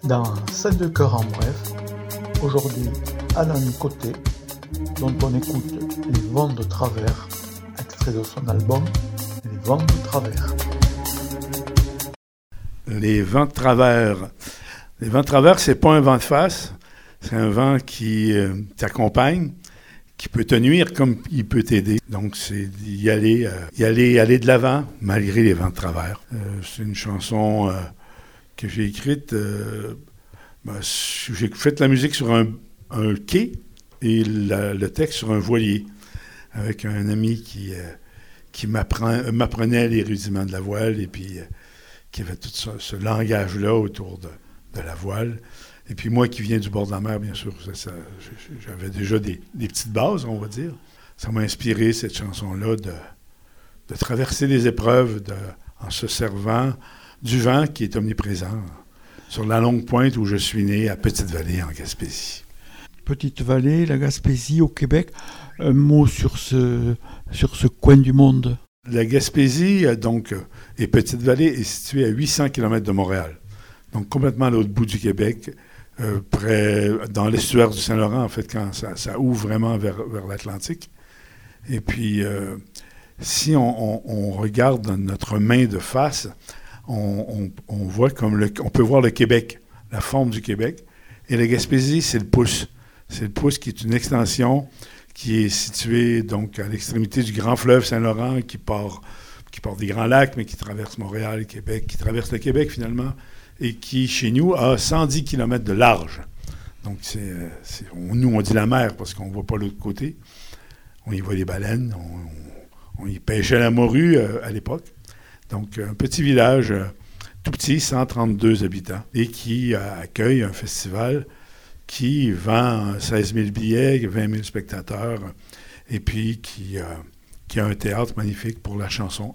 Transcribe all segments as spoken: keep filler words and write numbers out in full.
Dans Scène de cœur en bref, aujourd'hui Alain Côté, dont on écoute Les vents de travers, extrait de son album Les vents de travers. Les vents de travers. Les vents de travers, c'est pas un vent de face, c'est un vent qui euh, t'accompagne, qui peut te nuire comme il peut t'aider. Donc, c'est y aller, euh, y aller, aller de l'avant, malgré les vents de travers. Euh, c'est une chanson euh, que j'ai écrite. Euh, ben, j'ai fait la musique sur un, un quai et la, le texte sur un voilier, avec un ami qui, euh, qui m'apprend, m'apprenait les rudiments de la voile et puis euh, qui avait tout ça, ce langage-là autour de, de la voile. Et puis moi qui viens du bord de la mer, bien sûr, ça, ça, j'avais déjà des, des petites bases, on va dire. Ça m'a inspiré, cette chanson-là, de, de traverser les épreuves de, en se servant du vent qui est omniprésent sur la longue pointe où je suis né, à Petite-Vallée, en Gaspésie. Petite-Vallée, la Gaspésie, au Québec. Un mot sur ce, sur ce coin du monde. La Gaspésie, donc, et Petite-Vallée, est située à huit cents kilomètres de Montréal. Donc, complètement à l'autre bout du Québec. Euh, près, dans l'estuaire du Saint-Laurent, en fait, quand ça, ça ouvre vraiment vers, vers l'Atlantique. Et puis, euh, si on, on, on regarde notre main de face, on, on, on voit comme le, on peut voir le Québec, la forme du Québec. Et la Gaspésie, c'est le pouce. C'est le pouce qui est une extension qui est située donc à l'extrémité du grand fleuve Saint-Laurent qui part, qui part des Grands Lacs, mais qui traverse Montréal et Québec, qui traverse le Québec finalement, et qui, chez nous, a cent dix kilomètres de large. Donc, c'est, c'est, on, nous, on dit la mer parce qu'on ne voit pas l'autre côté. On y voit les baleines, on, on, on y pêchait la morue euh, à l'époque. Donc, un petit village euh, tout petit, cent trente-deux habitants, et qui euh, accueille un festival qui vend seize mille billets, vingt mille spectateurs, et puis qui, euh, qui a un théâtre magnifique pour la chanson.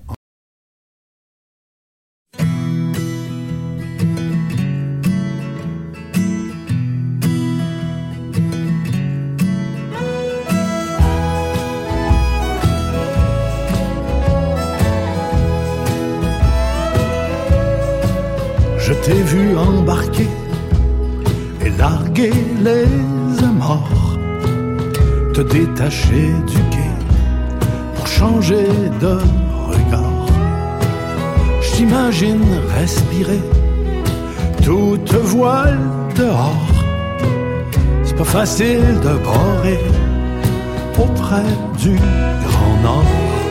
Je t'ai vu embarquer et larguer les amours, te détacher du quai pour changer de regard. Je t'imagine respirer toute voile dehors. C'est pas facile de border auprès du Grand Nord.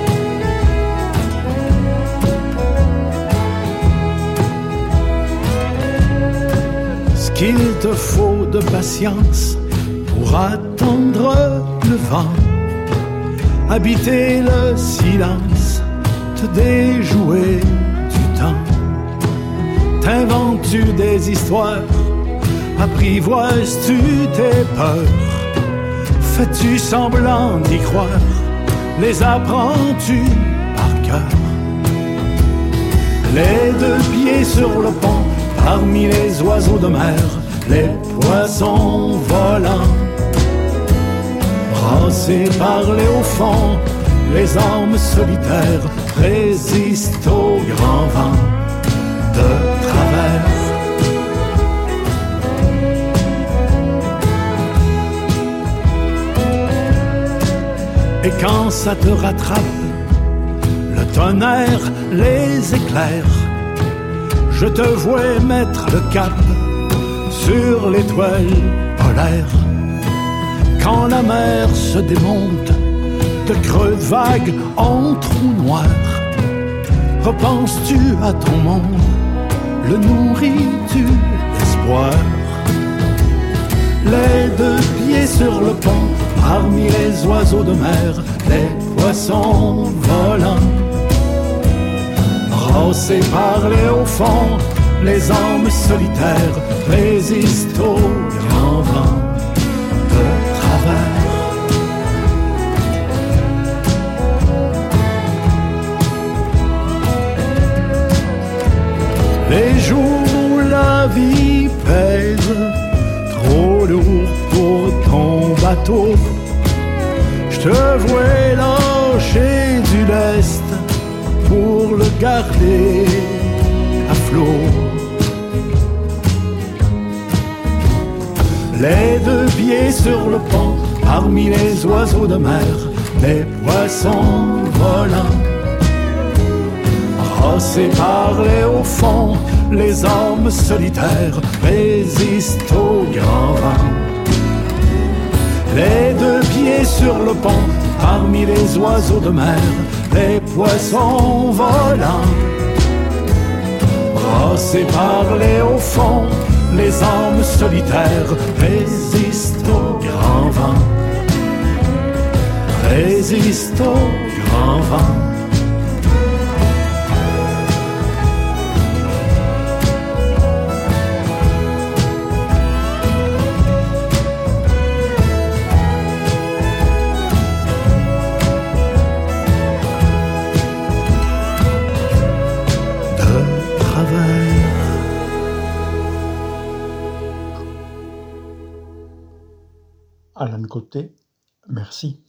Qu'il te faut de patience pour attendre le vent, habiter le silence, te déjouer du temps. T'inventes-tu des histoires, apprivoises-tu tes peurs, fais-tu semblant d'y croire, les apprends-tu par cœur? Les deux pieds sur le pont, parmi les oiseaux de mer, les poissons volants, brassés par les hauts fonds, les âmes solitaires résistent au grand vent de travers. Et quand ça te rattrape, le tonnerre, les éclairs, je te vois mettre le cap sur l'étoile polaire. Quand la mer se démonte de creux de vagues en trous noirs, repenses-tu à ton monde, le nourris-tu d'espoir? Les deux pieds sur le pont, parmi les oiseaux de mer, les poissons volants, brassés par les hauts fonds, les âmes solitaires résistent au grand vent de travers. Les jours où la vie pèse trop lourd pour ton bateau, je te vois lâcher du lest pour le garder à flot. les deux pieds sur le pont, parmi les oiseaux de mer, les poissons volants. Rossés par les hauts fonds, les hommes solitaires résistent au grand vent. Les deux pieds sur le pont, parmi les oiseaux de mer, les poissons volants. Rossés par les hauts fonds, les âmes solitaires résistent au grand vent. Résistent au grand vent. Alan Côté, merci.